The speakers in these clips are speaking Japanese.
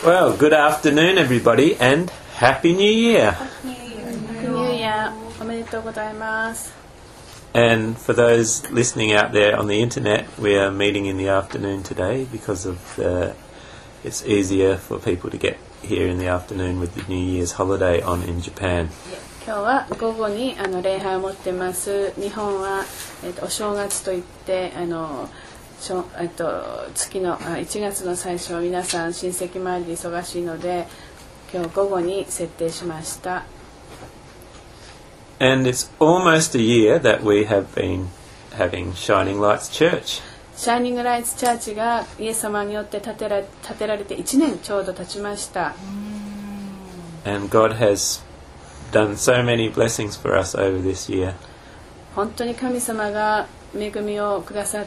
Well, good afternoon, everybody, and Happy New Year. Happy New Year. おめでとうございます。 And for those listening out there on the internet, we are meeting in the afternoon today because of it's easier for people to get here in the afternoon with the New Year's holiday on in Japan. 今日は午後に礼拝を持ってます。日本は、お正月といって月の1月の最初は皆さん親戚周りで忙しいので今日午後に設定しました。 And it's almost a year that we have been having Shining Lights Church. シャイニングライツチャーチがイエス様によって建てられて1年ちょうど経ちました。 And God has done so many blessings for us over this year. 本当に神様が恵みをくださって、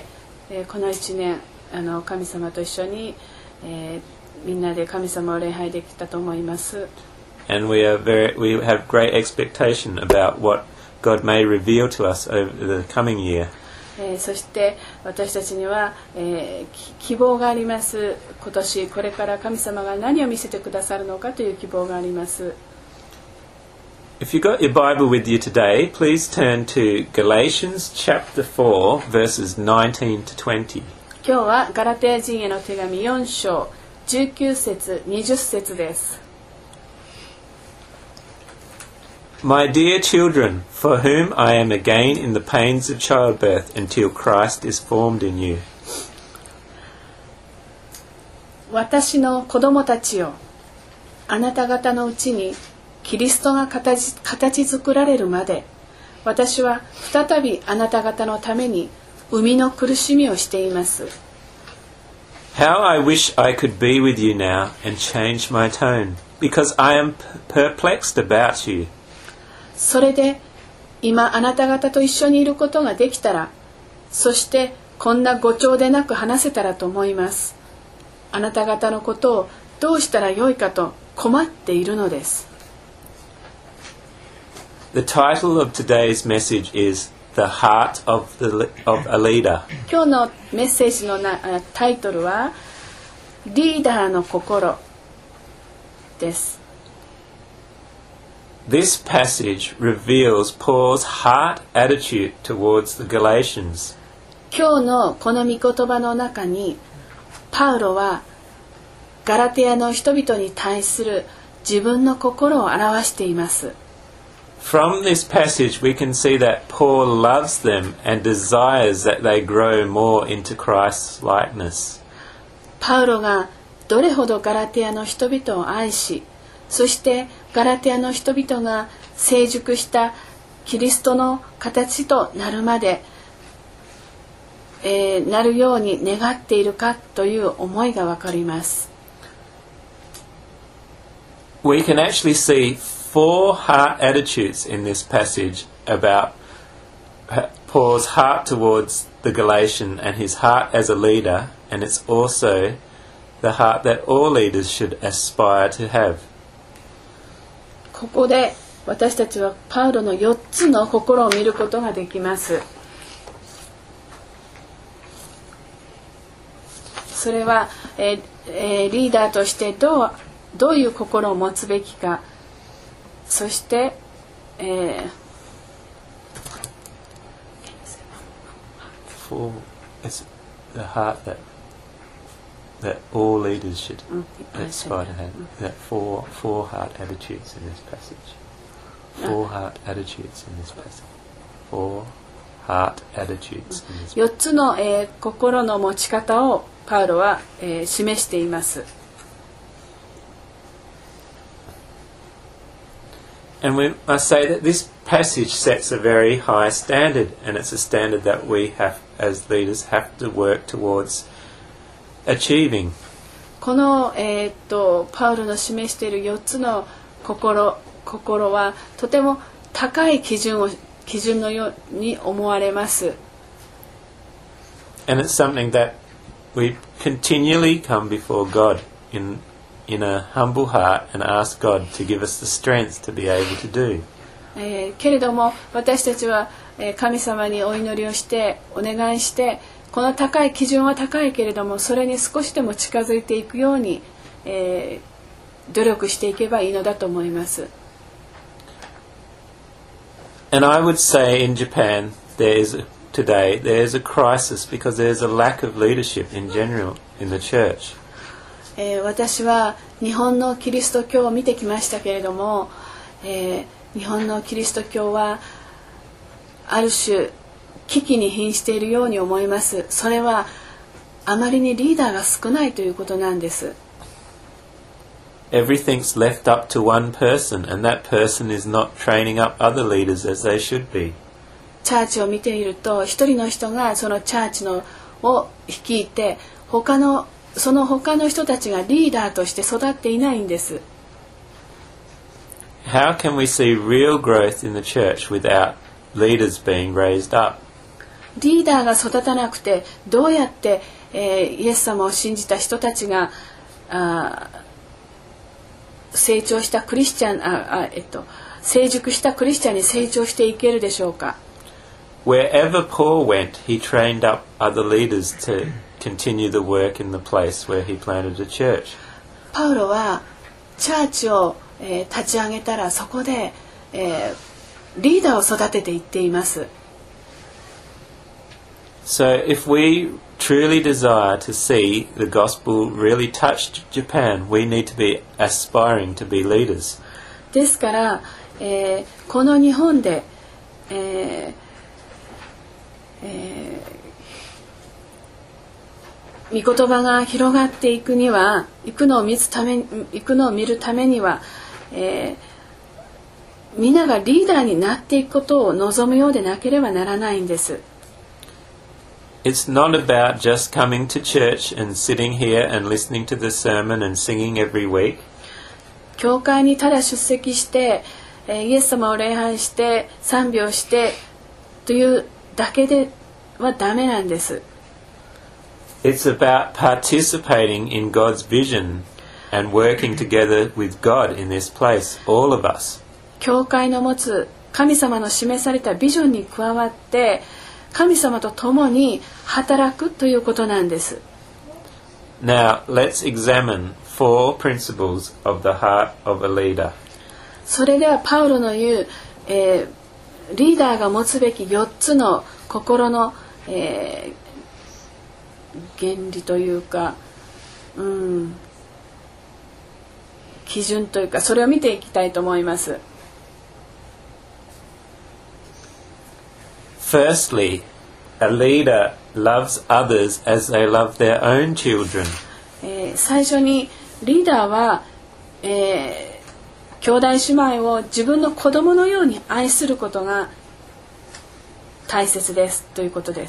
この1年神様と一緒に、みんなで神様を礼拝できたと思います。 And we have great expectation about what God may reveal to us over the coming year. そして私たちには、希望があります。今年これから神様が何を見せてくださるのかという希望があります。 If you got your Bible with you today, please turn to Galatians chapter 4 verses 19 to 20. 今日はガラテヤ人への手紙4章19節20節です。 My dear children, for whom I am again in the pains of childbirth until Christ is formed in you. 私の子供たちよ、あなた方のうちにキリストが形作られるまで、私は再びあなた方のために生みの苦しみをしています。 How I wish I could be with you now and change my tone, because I am perplexed about you. それで今あなた方と一緒にいることができたら、そしてこんな誤調でなく話せたらと思います。あなた方のことをどうしたらよいかと困っているのです。 The title of today's message is The Heart of a Leader. 今日のメッセージのタイトルはリーダーの心です。 This passage reveals Paul's heart attitude towards the Galatians. 今日のこの御言葉の中にパウロはガラテヤの人々に対する自分の心を表しています。 From this passage we can see that Paul loves them and desires that they grow more into Christ's likeness. パウロがどれほどガラテヤの人々を愛し、そしてガラテヤの人々が成熟したキリストの形となるまで、なるように願っているかという思いがわかります。 We can actually see 4 heart attitudes in this passage about Paul's heart towards the Galatian and his heart as a leader, and it's also the heart that all leaders should aspire to have. ここで私たちはパウロの4つの心を見ることができます。それは、リーダーとしてどういう心を持つべきか、そして、 It's the heart that all leaders should aspire to have. That four heart attitudes in this passage. 4 heart attitudes in this passage. 4 heart attitudes in this passage. 4つの、心の持ち方をパウロは、示しています。 And we must say that this passage sets a very high standard, and it's a standard that we have, as leaders, have to work towards achieving. この、パウロの示している4つの心はとても高い基準のように思われます。 And it's something that we continually come before God in a humble heart and ask God to give us the strength to be able to do. けれども私たちは、神様にお祈りをしてお願いしてこの高い基準は高いけれどもそれに少しでも近づいていくように努力していけばいいのだと思います。 And I would say in Japan today there is a crisis because there is a lack of leadership in general in the church. 私は日本のキリスト教を見てきましたけれども、日本のキリスト教はある種危機に瀕しているように思います。それはあまりにリーダーが少ないということなんです。 Everything's left up to one person, and that person is not training up other leaders as they should be. チャーチを見ていると、一人の人がそのチャーチを率いて、その他の人たちがリーダーとして育っていないんです。 How can we see real growth in the church without leaders being raised up? リーダーが育たなくて、どうやって、イエス様を信じた人たちが成長したクリスチャン、成熟したクリスチャンに成長していけるでしょうか。 Wherever Paul went, he trained up other leaders to continue the work in the place where he planted a church. パウロはチャーチを、立ち上げたらそこで、リーダーを育てていっています。 So if we truly desire to see the gospel really touch Japan, we need to be aspiring to be leaders. ですから、この日本で、御言葉が広がっていくには、行くのを見るためには、みんながリーダーになっていくことを望むようでなければならないんです。 It's not about just coming to church and sitting here and listening to the sermon and singing every week. 教会にただ出席して、イエス様を礼拝して賛美をしてというだけではダメなんです。 It's about participating in God's vision and working together with God in this place, all of us. 教会の持つ神様の示されたビジョンに加わって神様と共に働くということなんです。 Now, let's examine 4 principles of the heart of a leader. それではパウロの言う、リーダーが持つべき4つの心の、原理というか、基準というか、それを見ていきたいと思います。 Firstly, a leader loves others as they love their own children. 最初にリーダーは、兄弟姉妹を自分の子供のように愛することが大切ですということです。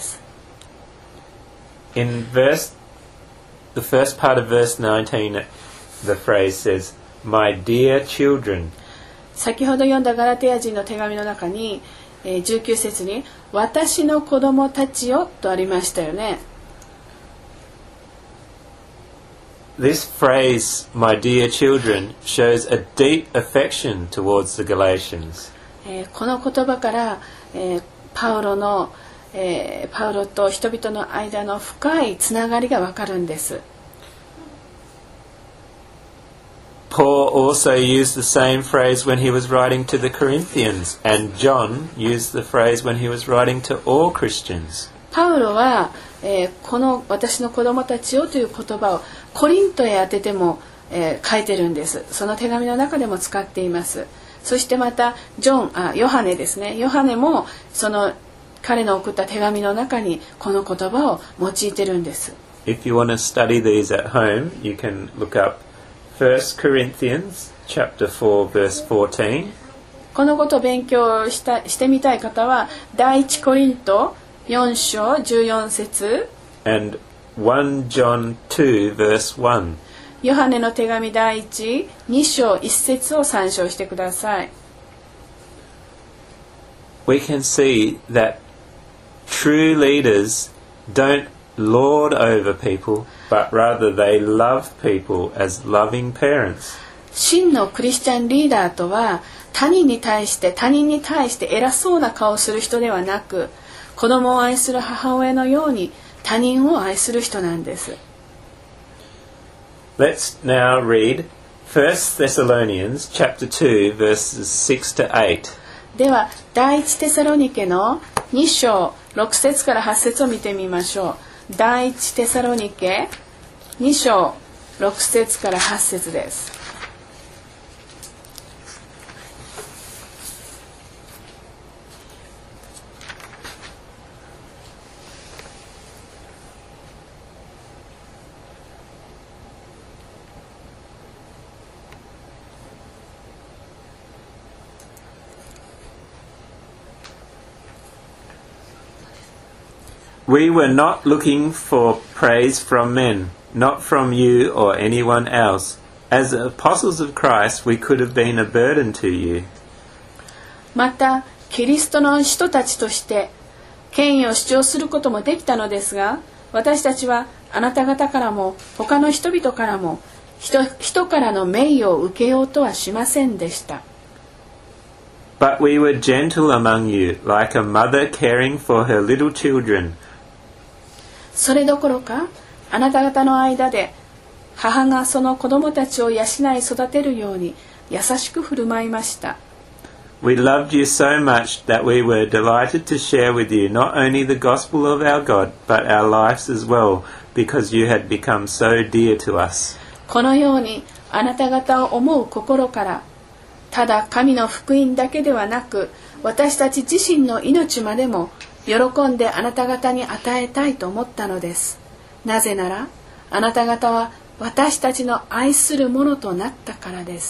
In the first part of verse 19, the phrase says, "My dear children." 先ほど読んだガラテヤ人の手紙の中に、19節に私の子供たちよとありましたよね。 This phrase, "my dear children," shows a deep affection towards the Galatians. この言葉から、パウロと人々の間の深いつながりがわかるんです。 Paul also used the same phrase when he was writing to the Corinthians, and John used the phrase when he was writing to all Christians. パウロは、この私の子供たちよという言葉をコリントへ宛てても、書いてるんです。その手紙の中でも使っています。そしてまたヨハネですね。ヨハネもその彼の送った手紙の中にこの言葉を用いてるんです。 If you want to study these at home, you can look up 1 Corinthians chapter 4 verse 14. このことを勉強してみたい方は第一コリント4章14節 and 1 John 2 verse 1. ヨハネの手紙第2章1節を参照してください。 We can see that true leaders don't lord over people, but rather they love people as loving parents. 真のクリスチャンリーダーとは他人に対して偉そうな顔をする人ではなく、子供を愛する母親のように他人を愛する人なんです。 The Let's now read 1 Thessalonians chapter 2 verses 6 to 8. では第一テサロニケの2章6節から8節を見てみましょう。第一テサロニケ2章6節から8節です。 We were not looking for praise from men, not from you or anyone else. As apostles of Christ, we could have been a burden to you. またキリストの使徒たちとして権威を主張することもできたのですが、私たちはあなた方からも他の人々からも人からの名誉を受けようとはしませんでした。 But we were gentle among you, like a mother caring for her little children. それどころかあなた方の間で母がその子供たちを養い育てるように優しく振る舞いました。 We loved you so much that we were delighted to share with you not only the gospel of our God, but our lives as well, because you had become so dear to us. このようにあなた方を思う心からただ神の福音だけではなく私たち自身の命までも喜んであなた方に与えたいと思ったのです。なぜならあなた方は私たちの愛するものとなったからです。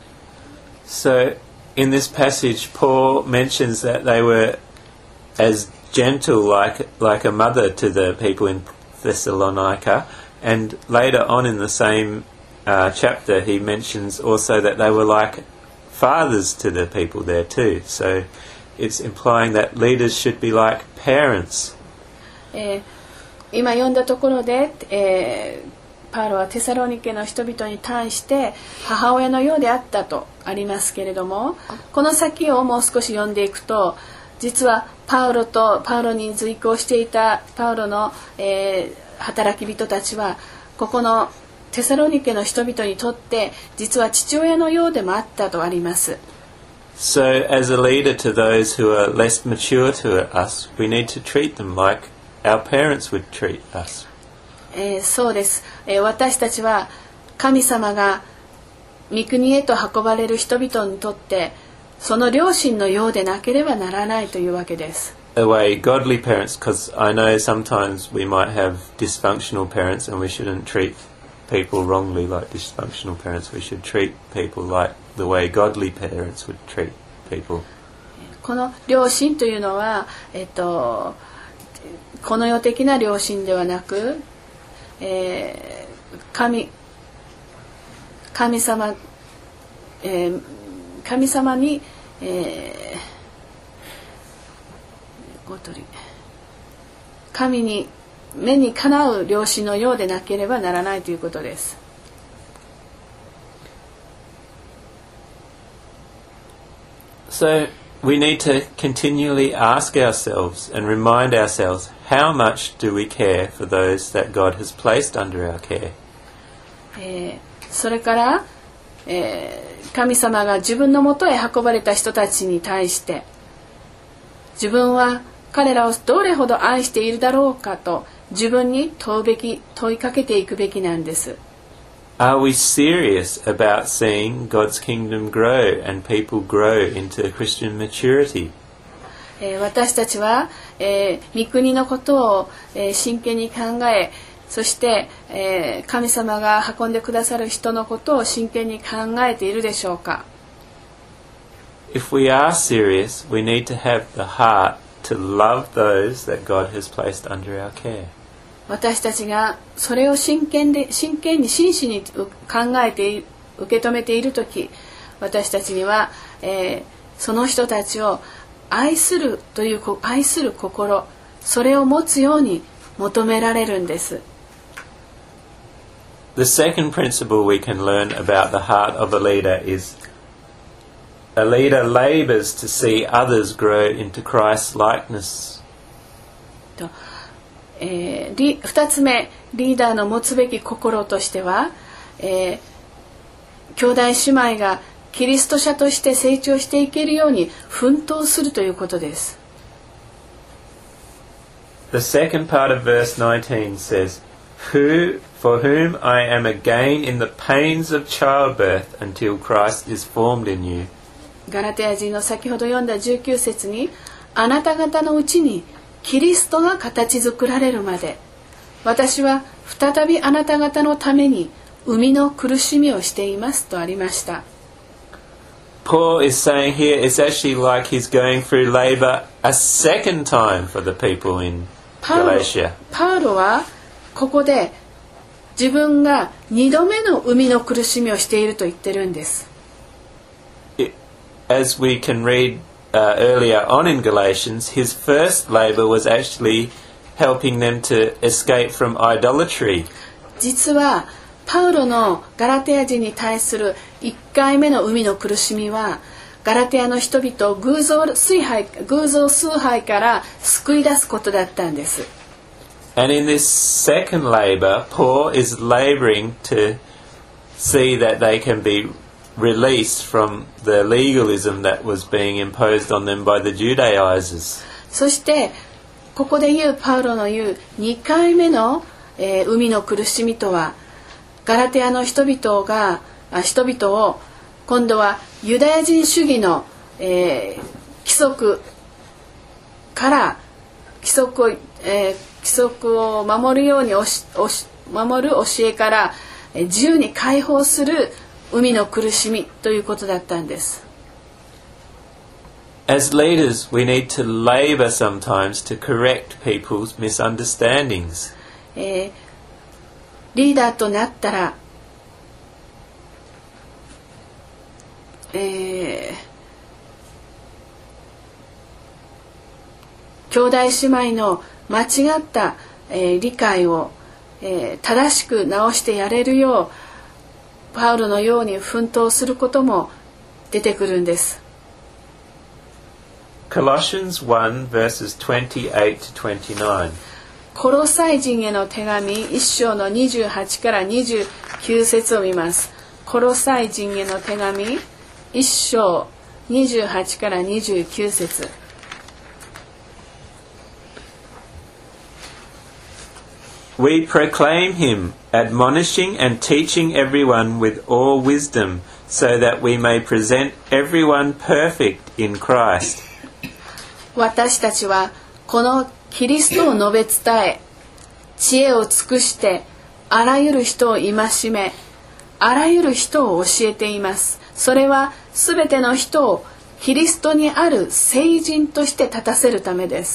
So, in this passage, Paul mentions that they were as gentle like a mother to the people in Thessalonica, and later on in the same chapter he mentions also that they were like fathers to the people there too. So it's implying that leaders should be like parents. 今読んだところで、パウロはテサロニケの人々に対して母親のようであったとありますけれども、この先をもう少し読んでいくと、実はパウロに随行していたパウロの、働き人たちはここのテサロニケの人々にとって実は父親のようでもあったとあります。 So, as a leader to those who are less mature to us, we need to treat them like our parents would treat us. そうです、私たちは神様が御国へと運ばれる人々にとってその両親のようでなければならないというわけです。 The way godly parents, because I know sometimes we might have dysfunctional parents and we shouldn't treat people wrongly like dysfunctional parents. We should treat people like the way godly parents would treat people. この両親というのは、この世的な両親ではなく、神様、神様に、神に目にかなう両親のようでなければならないということです。 So we need to continually ask ourselves and remind ourselves, how much do we care for those that God has placed under our care? それから、神様が自分のもとへ運ばれた人たちに対して自分は彼らをどれほど愛しているだろうかと自分に問いかけていくべきなんです。 Are we serious about seeing God's kingdom grow and people grow into Christian maturity? 私たちは、御国のことを、真剣に考え、そして、神様が運んでくださる人のことを真剣に考えているでしょうか。 If we are serious, we need to have the heart to love those that God has placed under our care. 私たちがそれを真剣に真摯に考えて受け止めているとき、私たちには、その人たちを愛するという愛する心、それを持つように求められるんです。 The second principle we can learn about the heart of a leader is a leader labors to see others grow into Christ's likeness. 2つ目、リーダーの持つべき心としては、 兄弟姉妹がキリスト者として成長していけるように奮闘するということです。 The second part of verse 19 says, For whom I am again in the pains of childbirth until Christ is formed in you. ガラテヤ人の先ほど読んだ19節に、あなた方のうちにキリストが形作られるまで、私は再びあなた方のために生みの苦しみをしていますとありました。 Paul is saying here it's actually like he's going through labor a second time for the people in Galatia. パウロはここで自分が2度目の生みの苦しみをしていると言ってるんです。 As we can read earlier on in Galatians, his first labor was actually helping them to escape from idolatry. 実はパウロのガラテヤ人に対する1回目の生みの苦しみは、ガラテヤの人々を偶像崇拝から救い出すことだったんです。 And in this second labor, Paul is laboring to see that they can be released from the legalism that was being imposed on them by the Judaizers. そしてここで言うパウロの言う2回目の、生みの苦しみとは、ガラテヤの人々を今度はユダヤ人主義の、規則を守るように守る教えから自由に解放する生みの苦しみということだったんです。 As leaders, we need to labor sometimes to correct people's misunderstandings. リーダーとなったら、兄弟姉妹の間違った、理解を、正しく直してやれるようパウロのように奮闘することも出てくるんです。 Colossians 1 verses 28 to 29. コロサイ人への手紙1章の28から29節を見ます。コロサイ人への手紙1章28から29節。 We proclaim him, admonishing and teaching everyone with all wisdom, so that we may present everyone perfect in Christ. 私たちはこのキリストを述べ伝え、知恵を尽くしてあらゆる人を戒め、あらゆる人を教えています。それはすべての人をキリストにある聖人として立たせるためです。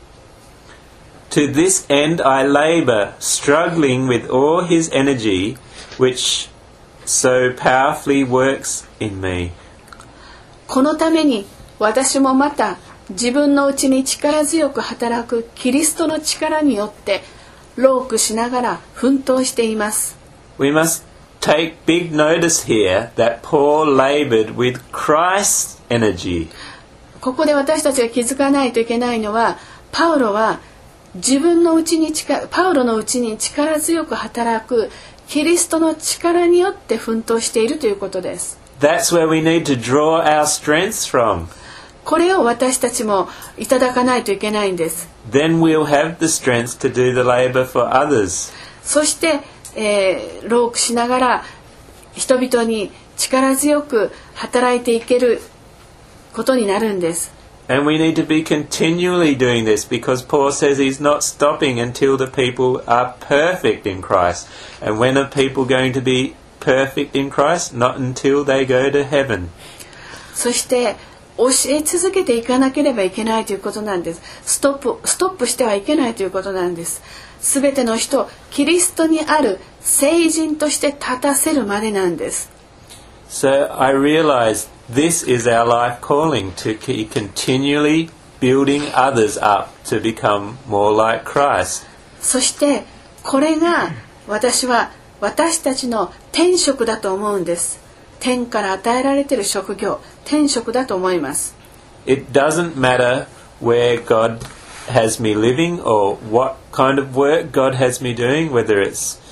To this end I labor, struggling with all his energy, which so powerfully works in me. このために私もまた自分のうちに力強く働くキリストの力によって労苦しながら奮闘しています。 We must take big notice here that Paul labored with Christ's energy. ここで私たちが気づかないといけないのは、パウロはパウロのうちに力強く働くキリストの力によって奮闘しているということです。 That's where we need to draw our strength from. これを私たちもいただかないといけないんです。 Then we'll have the strength to do the labor for others. そして、労苦しながら人々に力強く働いていけることになるんです。 And we need to be continually doing this because Paul says he's not stopping until the people are perfect in Christ. And when are people going to be perfect in Christ? Not until they go to heaven. そして教え続けていかなければいけないということなんです。ストップしてはいけないということなんです。すべての人をキリストにある聖人として立たせるまでなんです。 So I realize this is our life calling, to keep continually building others up to become more like Christ. そしてこれが私たちの天職だと思うんです。天から与えられている職業、天職だと思います。 It doesn't matter where God has me living or what kind of work God has me doing, whether it's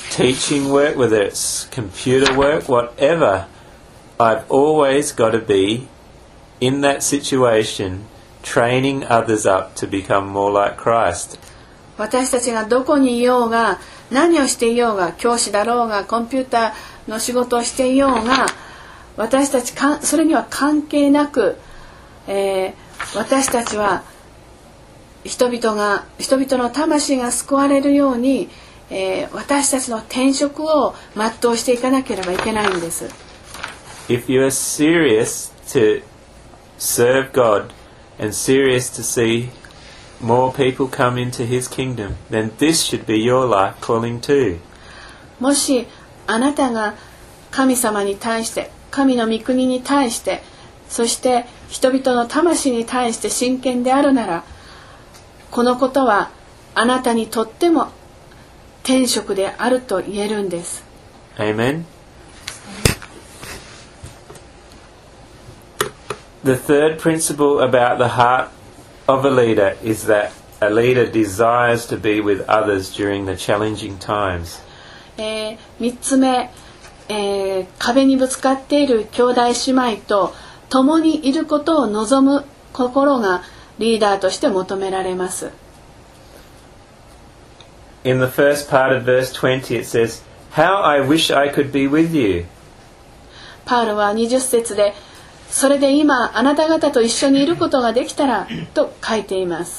teaching work, whether it's computer work, whatever, I've always got to be in that situation training others up to become more like Christ. 私たちがどこにいようが、何をしていようが、教師だろうが、コンピューターの仕事をしていようが、私たちそれには関係なく、私たちは人々の魂が救われるように、私たちの転職を全うしていかなければいけないんです。 If you are serious to serve God and serious to see more people come into His kingdom, then this should be your life calling too. もしあなたが神様に対して、神の御国に対して、そして人々の魂に対して真剣であるなら、このことはあなたにとっても天職であると言えるんです。 Amen. The third principle about the heart of a leader is that a leader desires to be with others during the challenging times. 3つ目、壁にぶつかっている兄弟姉妹と共にいることを望む心がリーダーとして求められます。 In the first part of verse 20 it says, How I wish I could be with you. パウロは20節で、それで今あなた方と一緒にいることができたらと書いています。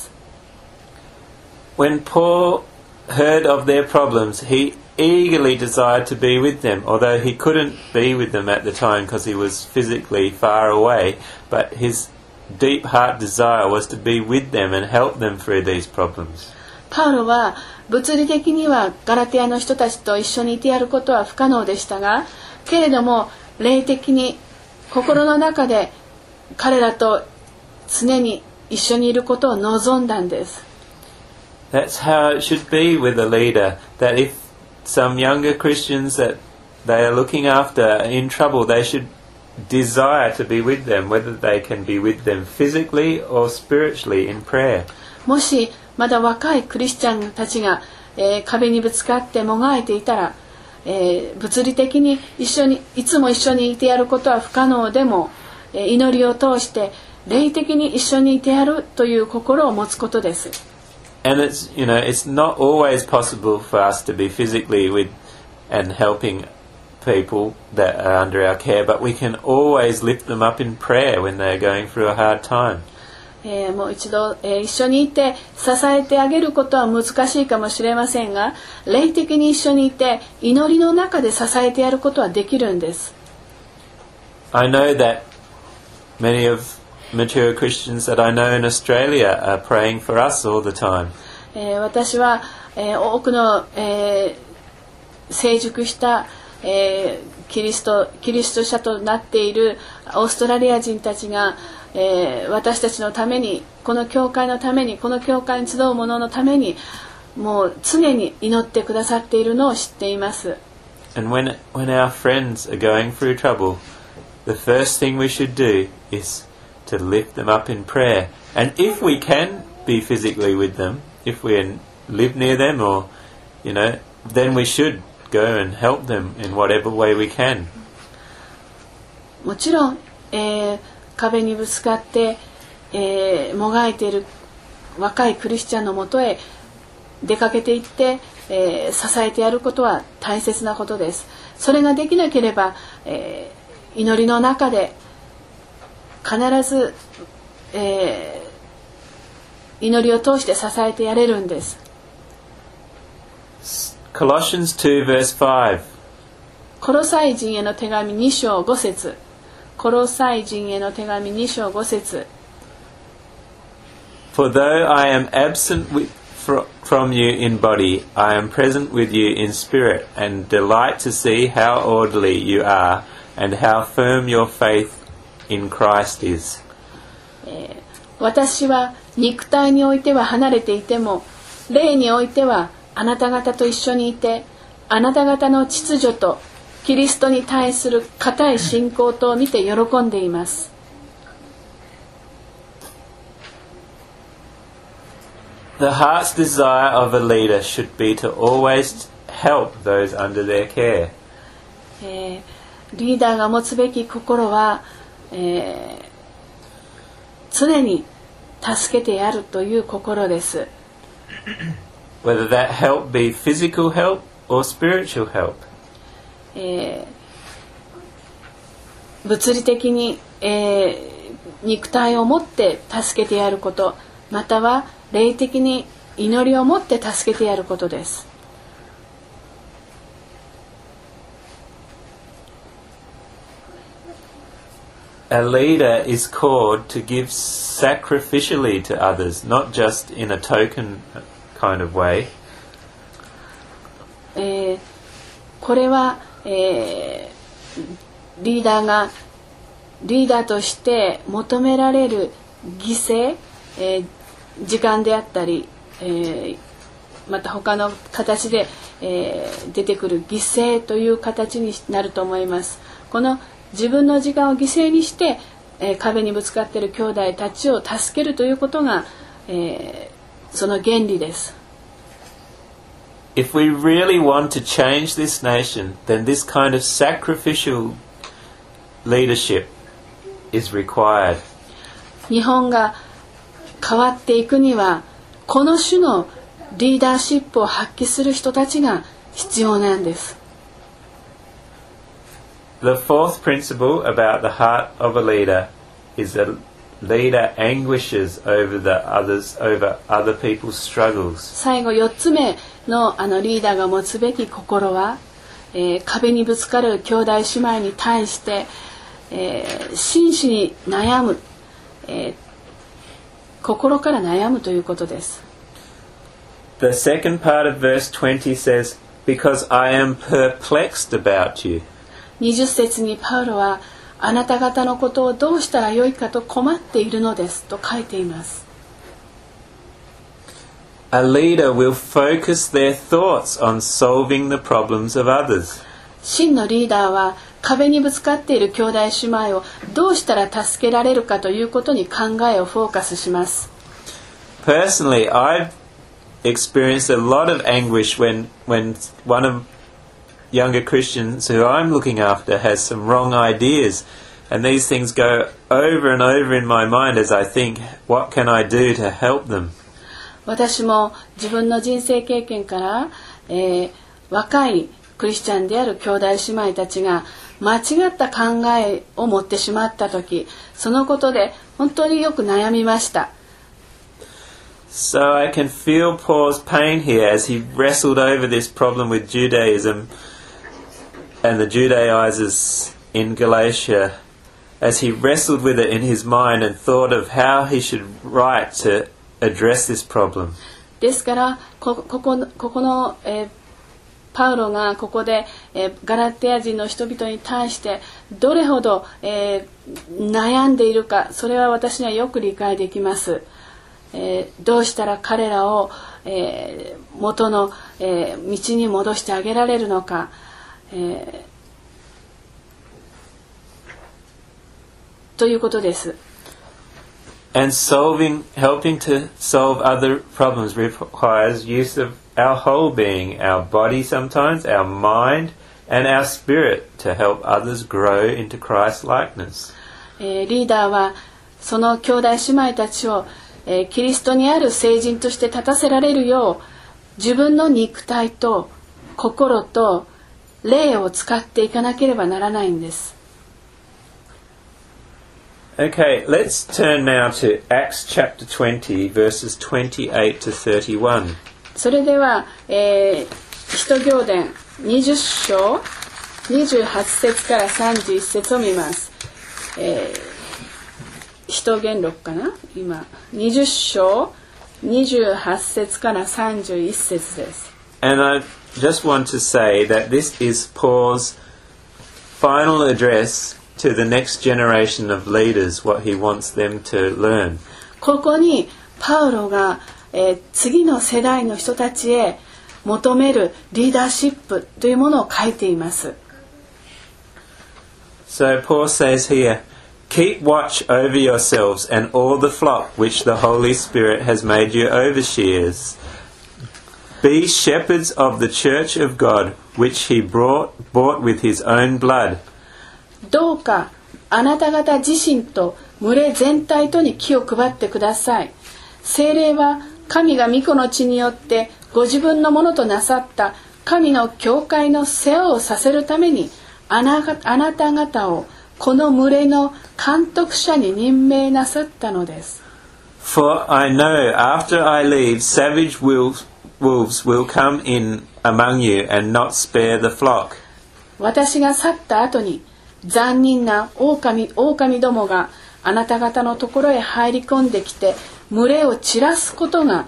When Paul heard of their problems, he eagerly desired to be with them, although he couldn't be with them at the time because he was physically far away, but his deep heart desire was to be with them and help them through these problems. パウロは物理的にはガラテヤの人たちと一緒にいてやることは不可能でしたが、けれども霊的に心の中で彼らと常に一緒にいることを望んだんです。 That's how it should be with a leader, that if some younger Christians that they are looking after are in trouble, they should desire to be with them, whether they can be with them physically or spiritually in prayer. もしまだ若いクリスチャンたちが、壁にぶつかってもがいていたら、物理的にいつも一緒にいてやることは不可能でも、祈りを通して霊的に一緒にいてやるという心を持つことです。 And it's not always possible for us to be physically with and helping people that are under our care, but we can always lift them up in prayer when they are going through a hard time. もう一度、一緒にいて支えてあげることは難しいかもしれませんが、霊的に一緒にいて祈りの中で支えてやることはできるんです。 I know that many of mature Christians that I know in Australia are praying for us all the time. 私は、多くの、成熟した、キリスト者となっているオーストラリア人たちが、私たちのために、この教会のために、この教会に集う者のためにもう常に祈ってくださっているのを知っています。 And when our friends are going through trouble, the first thing we should do is to lift them up in prayer. And if we can be physically with them, if we live near them or, then we should go and help them in whatever way we can. もちろん、壁にぶつかって、もがいている若いクリスチャンのもとへ出かけていって、支えてやることは大切なことです。それができなければ、祈りの中で必ず、祈りを通して支えてやれるんです。 Colossians 2 verse 5. コロサイ人への手紙2章5節。コロサイ人への手紙2章5節。 For though I am absent from you in body, I am present with you in spirit, and delight to see how orderly you are, and how firm your faith in Christ is. 私は肉体においては離れていても、霊においてはあなた方と一緒にいて、あなた方の秩序とキリストに対する固い信仰とを見て喜んでいます。 The heart's desire of a leader should be to always help those under their care. リーダーが持つべき心は、常に助けてやるという心です。 Whether that help be physical help or spiritual help. 物理的に、肉体を持って助けてやること、または霊的に祈りを持って助けてやることです。 A leader is called to give sacrificially to others, not just in a token kind of way. これは、リーダーとして求められる犠牲、時間であったり、また他の形で、出てくる犠牲という形になると思います。この自分の時間を犠牲にして、壁にぶつかっている兄弟たちを助けるということが、その原理です。 If we really want to change this nation, then this kind of sacrificial leadership is required. 日本が変わっていくには、この種のリーダーシップを発揮する人たちが必要なんです。 The fourth principle about the heart of a leader is that a leader anguishes over other people's struggles. 最後4つ目のリーダーが持つべき心は、壁にぶつかる兄弟姉妹に対して、真摯に悩む、心から悩むということです。 The second part of verse 20 says, "Because I am perplexed about you." 20節にパウロはあなた方のことをどうしたらよいかと困っているのですと書いています。 A leader will focus their thoughts on solving the problems of others. 真のリーダーは壁にぶつかっている兄弟姉妹をどうしたら助けられるかということに考えをフォーカスします。 Personally, I've experienced a lot of anguish when one of younger Christians who I'm looking after has some wrong ideas, and these things go over and over in my mind as I think, what can I do to help them? 私も自分の人生経験から、若いクリスチャンである兄弟姉妹たちが間違った考えを持ってしまったとき、そのことで本当によく悩みました。 So I can feel Paul's pain here as he wrestled over this problem with Judaism and the Judaizers in Galatia, as he wrestled with it in his mind and thought of how he should write to address this problem. ですからここの、パウロがここで、ガラテヤ人の人々に対してどれほど、悩んでいるか、それは私にはよく理解できます。どうしたら彼らを、元の、道に戻してあげられるのか、ということです。 And helping to solve other problems requires use of our whole being, our body sometimes, our mind, and our spirit to help others grow into Christ-likeness. リーダーはその兄弟姉妹たちを、キリストにある聖人として立たせられるよう、自分の肉体と心と霊を使っていかなければならないんです。 Okay, let's turn now to Acts chapter 20, verses 28 to 31. それでは、使徒行伝20章28節から31節を見ます。使徒言録かな、今20章28節から31節です。 And I just want to say that this is Paul's final address to the next generation of leaders, what he wants them to learn. ここにパウロが、次の世代の人たちへ求めるリーダーシップというものを書いています。 So Paul says here, keep watch over yourselves and all the flock which the Holy Spirit has made you overseers. Be shepherds of the church of God, which he bought with his own blood. どうかあなた方自身と群れ全体とに気を配ってください。聖霊は神が御子の血によってご自分のものとなさった神の教会の世話をさせるためにあなた方をこの群れの監督者に任命なさったのです。 For I know after I leave, savage wolves will come in among you and not spare the flock. 私が去った後に残忍な狼どもがあなた方のところへ入り込んできて群れを荒らすことが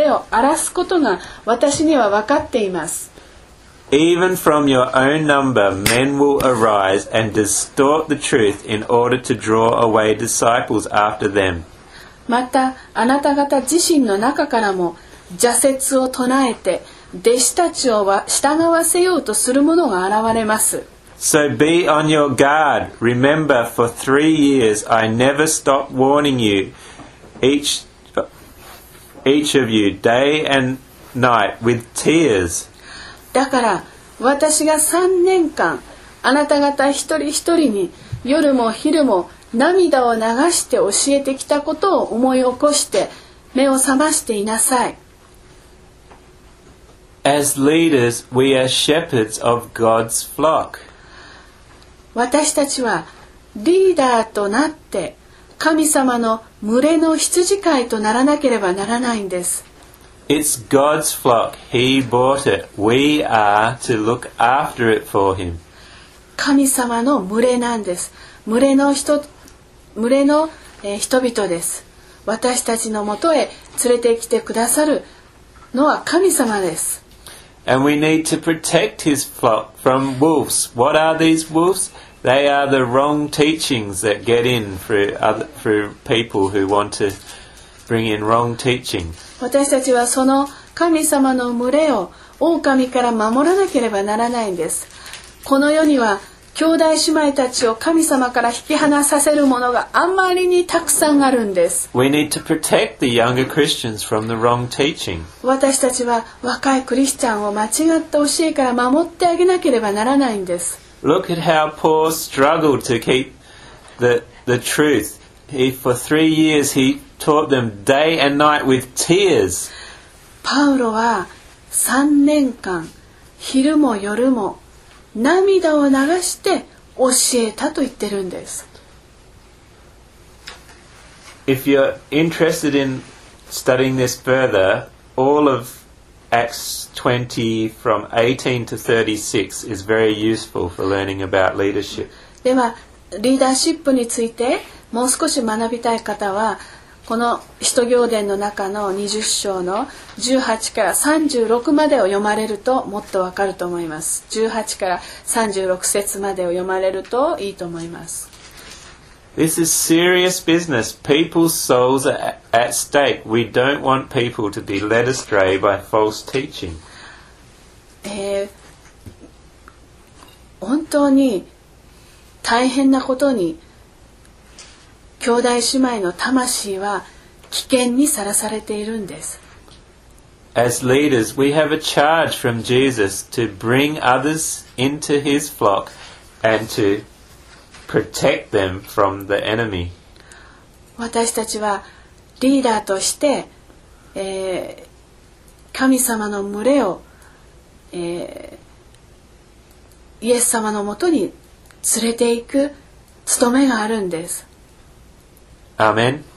私には分かっています。 Even from your own number, men will arise and distort the truth in order to draw away disciples after them. またあなた方自身の中からも邪説を唱えて弟子たちを従わせようとする者が現れます。 So be on your guard. Remember, for 3 years I never stopped warning you, each of you, day and night, with tears. だから私が3年間あなた方一人一人に夜も昼も涙を流して教えてきたことを思い起こして目を覚ましていなさい。 As leaders, we are shepherds of God's flock. 私たちはリーダーとなって神様の群れの羊飼いとならなければならないんです。 It's God's flock. He bought it. We are to look after it for him. 神様の群れなんです。群れの人々です。私たちのもとへ連れてきてくださるのは神様です。 And we need to protect his flock from wolves. What are these wolves? They are the wrong teachings that get in through people who want to bring in wrong teaching. 私たちはその神様の群れを狼から守らなければならないんです。この世には兄弟姉妹たちを神様から引き離させるものがあまりにたくさんあるんです。 We need to protect the younger Christians from the wrong teaching. 私たちは若いクリスチャンを間違った教えから守ってあげなければならないんです。 Look at how Paul struggled to keep the truth. For 3 years he taught them day and night with tears. パウロは3年間昼も夜も涙を流して教えたと言ってるんです。 If you're interested in studying this further, all of Acts 20 from 18 to 36 is very useful for learning about leadership. ではリーダーシップについてもう少し学びたい方はこの使徒行伝の中の20章の18から36までを読まれるともっとわかると思います。18から36節までを読まれるといいと思います。 This is serious business. People's souls are at stake. We don't want people to be led astray by false teaching. 本当に大変なことに兄弟姉妹の魂は危険にさらされているんです。 As leaders, we have a charge from Jesus to bring others into his flock and to protect them from the enemy. 私たちはリーダーとして、神様の群れを、イエス様のもとに連れていく務めがあるんです。 Amen.